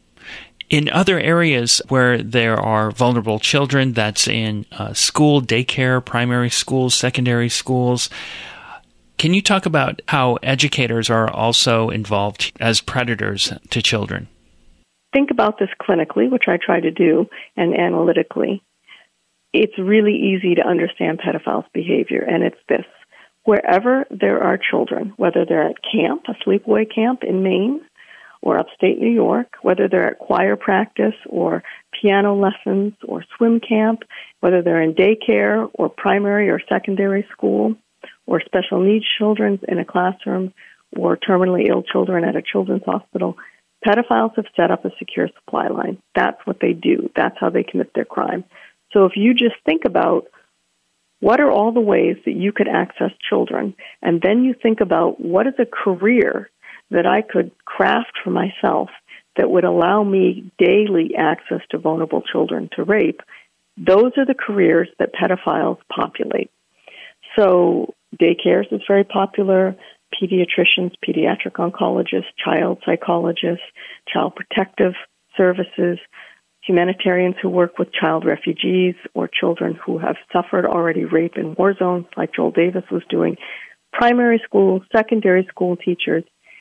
In other areas where there are vulnerable children, that's in uh, school, daycare, primary schools, secondary schools, can you talk about how educators are also involved as predators to children? Think about this clinically, which I try to do, and analytically. It's really easy to understand pedophiles' behavior, and it's this. Wherever there are children, whether they're at camp, a sleepaway camp in Maine, or upstate New York, whether they're at choir practice or piano lessons or swim camp, whether they're in daycare or primary or secondary school, or special needs children in a classroom, or terminally ill children at a children's hospital, pedophiles have set up a secure supply line. That's what they do. That's how they commit their crime. So if you just think about what are all the ways that you could access children, and then you think about what is a career that I could craft for myself that would allow me daily access to vulnerable children to rape, those are the careers that pedophiles populate. So daycares is very popular, pediatricians, pediatric oncologists, child psychologists, child protective services, humanitarians who work with child refugees or children who have suffered already rape in war zones, like Joel Davis was doing, primary school, secondary school teachers.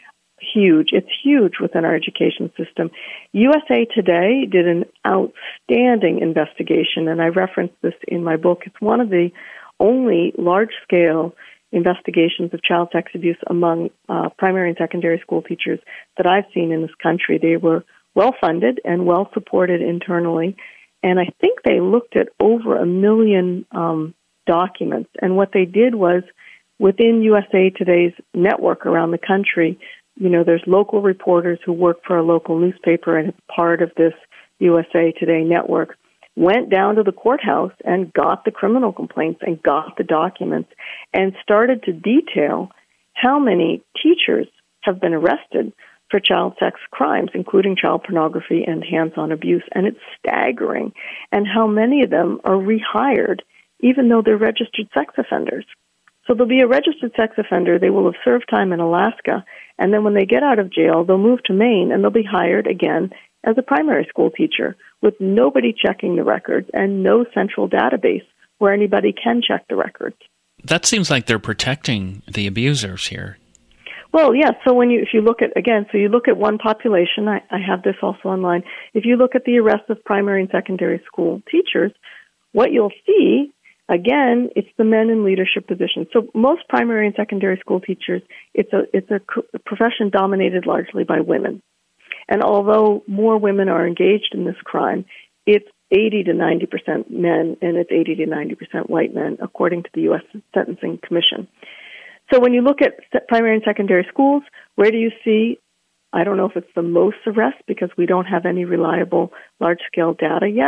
Huge. It's huge within our education system. U S A Today did an outstanding investigation, and I referenced this in my book. It's one of the only large-scale investigations of child sex abuse among uh, primary and secondary school teachers that I've seen in this country. They were well-funded and well-supported internally, and I think they looked at over a million um, documents. And what they did was, within U S A Today's network around the country, you know, there's local reporters who work for a local newspaper and it's part of this U S A Today network, went down to the courthouse and got the criminal complaints and got the documents and started to detail how many teachers have been arrested for child sex crimes, including child pornography and hands-on abuse. And it's staggering. And how many of them are rehired, even though they're registered sex offenders. So they'll be a registered sex offender. They will have served time in Alaska. And then when they get out of jail, they'll move to Maine and they'll be hired again as a primary school teacher with nobody checking the records and no central database where anybody can check the records. That seems like they're protecting the abusers here. Well, yeah, so when you, if you look at, again, so you look at one population, I, I have this also online, if you look at the arrests of primary and secondary school teachers, what you'll see, again, it's the men in leadership positions. So most primary and secondary school teachers, it's a it's a profession dominated largely by women. And although more women are engaged in this crime, it's eighty to ninety percent men and it's eighty to ninety percent white men, according to the U S Sentencing Commission. So when you look at primary and secondary schools, where do you see, I don't know if it's the most arrests because we don't have any reliable large-scale data yet,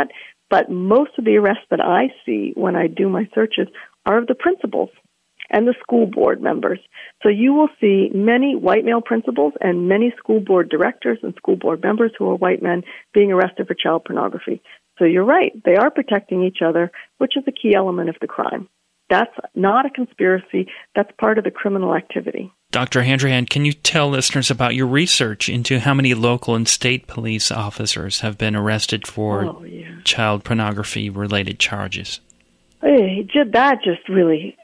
But most of the arrests that I see when I do my searches are of the principals and the school board members. So you will see many white male principals and many school board directors and school board members who are white men being arrested for child pornography. So you're right. They are protecting each other, which is a key element of the crime. That's not a conspiracy. That's part of the criminal activity. Doctor Handrahan, can you tell listeners about your research into how many local and state police officers have been arrested for oh, yeah. child pornography-related charges? Hey, that just really...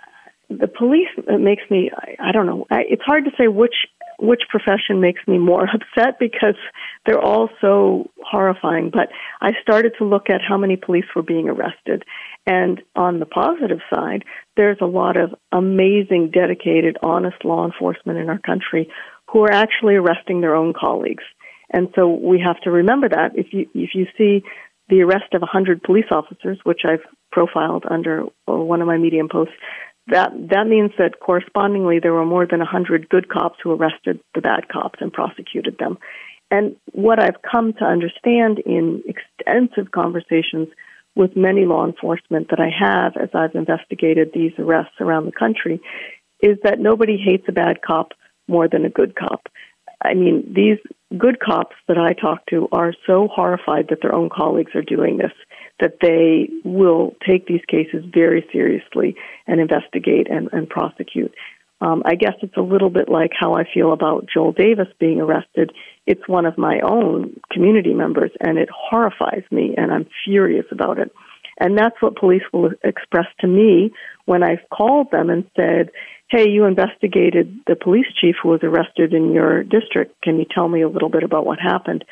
The police makes me, I, I don't know, I, it's hard to say which which profession makes me more upset because they're all so horrifying. But I started to look at how many police were being arrested. And on the positive side, there's a lot of amazing, dedicated, honest law enforcement in our country who are actually arresting their own colleagues. And so we have to remember that. If you if you see the arrest of one hundred police officers, which I've profiled under one of my Medium posts, That that means that correspondingly there were more than one hundred good cops who arrested the bad cops and prosecuted them. And what I've come to understand in extensive conversations with many law enforcement that I have as I've investigated these arrests around the country is that nobody hates a bad cop more than a good cop. I mean, these good cops that I talk to are so horrified that their own colleagues are doing this, that they will take these cases very seriously and investigate and, and prosecute. Um, I guess it's a little bit like how I feel about Joel Davis being arrested. It's one of my own community members, and it horrifies me, and I'm furious about it. And that's what police will express to me when I've called them and said, hey, you investigated the police chief who was arrested in your district. Can you tell me a little bit about what happened?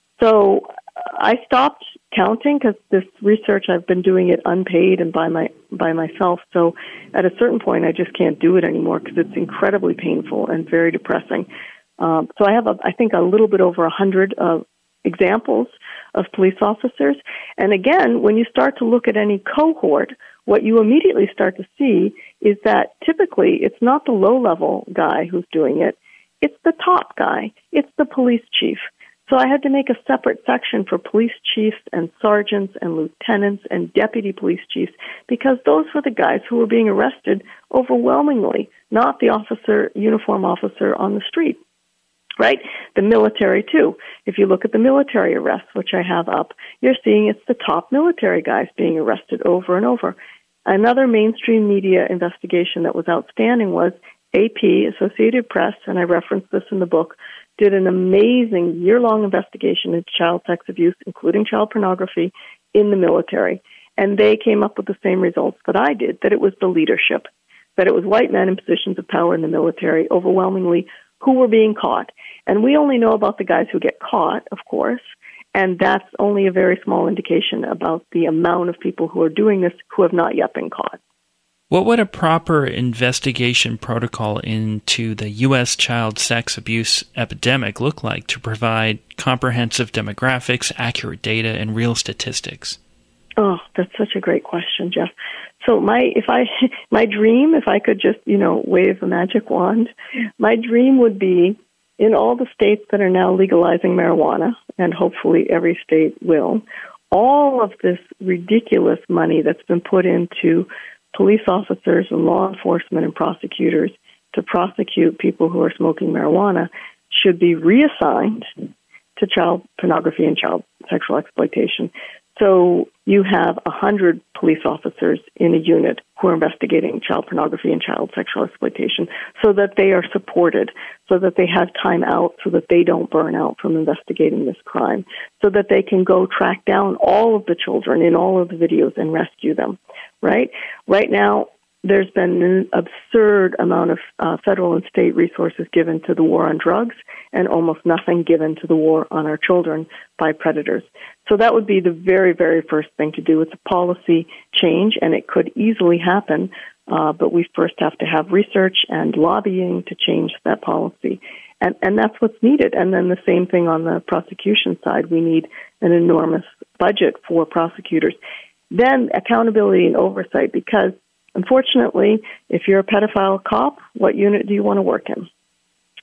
So I stopped counting because this research, I've been doing it unpaid and by my by myself. So at a certain point, I just can't do it anymore because it's incredibly painful and very depressing. Um, so I have, a, I think, a little bit over one hundred uh, examples of police officers. And again, when you start to look at any cohort, what you immediately start to see is that typically it's not the low-level guy who's doing it. It's the top guy. It's the police chief. So I had to make a separate section for police chiefs and sergeants and lieutenants and deputy police chiefs because those were the guys who were being arrested overwhelmingly, not the officer, uniform officer on the street, right? The military, too. If you look at the military arrests, which I have up, you're seeing it's the top military guys being arrested over and over. Another mainstream media investigation that was outstanding was A P, Associated Press, and I referenced this in the book, did an amazing year-long investigation into child sex abuse, including child pornography, in the military. And they came up with the same results that I did, that it was the leadership, that it was white men in positions of power in the military, overwhelmingly, who were being caught. And we only know about the guys who get caught, of course, and that's only a very small indication about the amount of people who are doing this who have not yet been caught. What would a proper investigation protocol into the U S child sex abuse epidemic look like to provide comprehensive demographics, accurate data, and real statistics? Oh, that's such a great question, Jeff. So my if I my dream, if I could just, you know, wave a magic wand, my dream would be in all the states that are now legalizing marijuana, and hopefully every state will, all of this ridiculous money that's been put into police officers and law enforcement and prosecutors to prosecute people who are smoking marijuana should be reassigned to child pornography and child sexual exploitation. So you have one hundred police officers in a unit who are investigating child pornography and child sexual exploitation so that they are supported, so that they have time out, so that they don't burn out from investigating this crime, so that they can go track down all of the children in all of the videos and rescue them, right? Right now, there's been an absurd amount of uh, federal and state resources given to the war on drugs and almost nothing given to the war on our children by predators. So that would be the very, very first thing to do. It's a policy change, and it could easily happen, uh, but we first have to have research and lobbying to change that policy. And, and that's what's needed. And then the same thing on the prosecution side. We need an enormous budget for prosecutors. Then accountability and oversight, because unfortunately, if you're a pedophile cop, what unit do you want to work in?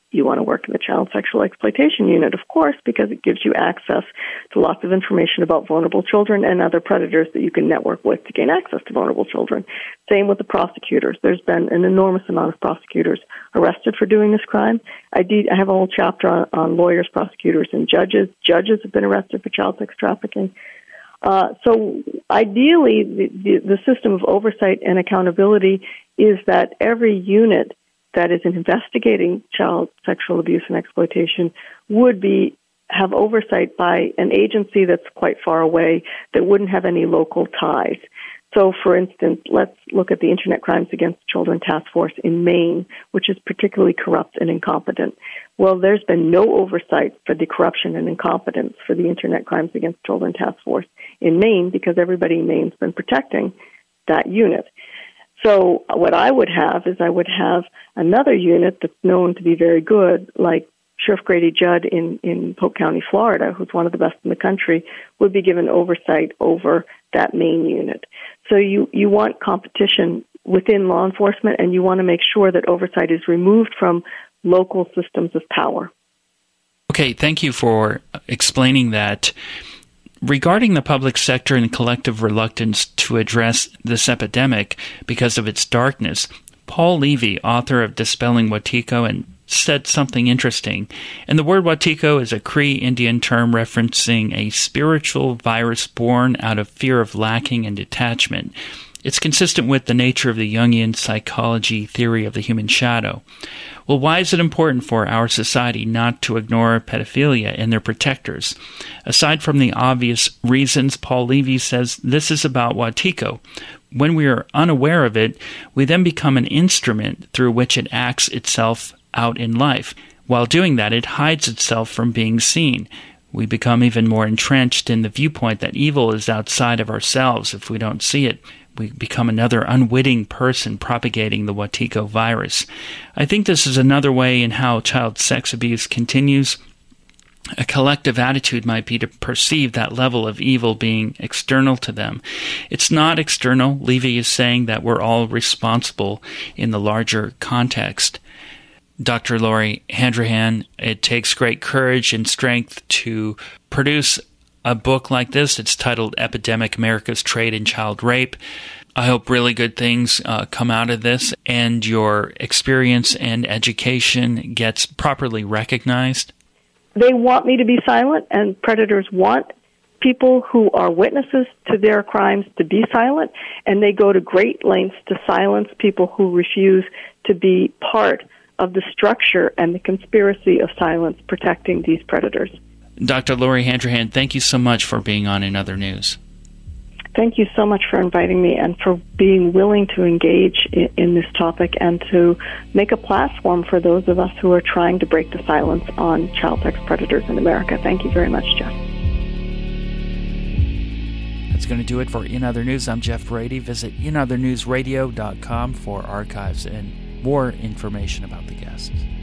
you want to work in the child sexual exploitation unit, of course, because it gives you access to lots of information about vulnerable children and other predators that you can network with to gain access to vulnerable children. Same with the prosecutors. There's been an enormous amount of prosecutors arrested for doing this crime. I, did, I have a whole chapter on, on lawyers, prosecutors, and judges. Judges have been arrested for child sex trafficking. Uh, so ideally, the, the, the system of oversight and accountability is that every unit that is investigating child sexual abuse and exploitation would be have oversight by an agency that's quite far away that wouldn't have any local ties. So, for instance, let's look at the Internet Crimes Against Children Task Force in Maine, which is particularly corrupt and incompetent. Well, there's been no oversight for the corruption and incompetence for the Internet Crimes Against Children Task Force in Maine because everybody in Maine's been protecting that unit. So what I would have is I would have another unit that's known to be very good, like Sheriff Grady Judd in, in Polk County, Florida, who's one of the best in the country, would be given oversight over that main unit. So you, you want competition within law enforcement, and you want to make sure that oversight is removed from local systems of power. Okay, thank you for explaining that. Regarding the public sector and collective reluctance to address this epidemic because of its darkness, Paul Levy, author of Dispelling Wetiko, and said something interesting. And the word Wetiko is a Cree Indian term referencing a spiritual virus born out of fear of lacking and detachment. It's consistent with the nature of the Jungian psychology theory of the human shadow. Well, why is it important for our society not to ignore pedophilia and their protectors? Aside from the obvious reasons, Paul Levy says this is about Wetiko. When we are unaware of it, we then become an instrument through which it acts itself out in life. While doing that, it hides itself from being seen. We become even more entrenched in the viewpoint that evil is outside of ourselves if we don't see it. We become another unwitting person propagating the Wetiko virus. I think this is another way in how child sex abuse continues. A collective attitude might be to perceive that level of evil being external to them. It's not external. Levy is saying that we're all responsible in the larger context. Doctor Lori Handrahan, it takes great courage and strength to produce a book like this. It's titled Epidemic: America's Trade in Child Rape. I hope really good things uh, come out of this and your experience and education gets properly recognized. They want me to be silent, and predators want people who are witnesses to their crimes to be silent, and they go to great lengths to silence people who refuse to be part of the structure and the conspiracy of silence protecting these predators. Doctor Lori Handrahan, thank you so much for being on In Other News. Thank you so much for inviting me and for being willing to engage in, in this topic and to make a platform for those of us who are trying to break the silence on child sex predators in America. Thank you very much, Jeff. That's going to do it for In Other News. I'm Jeff Brady. Visit in other news radio dot com for archives and more information about the guests.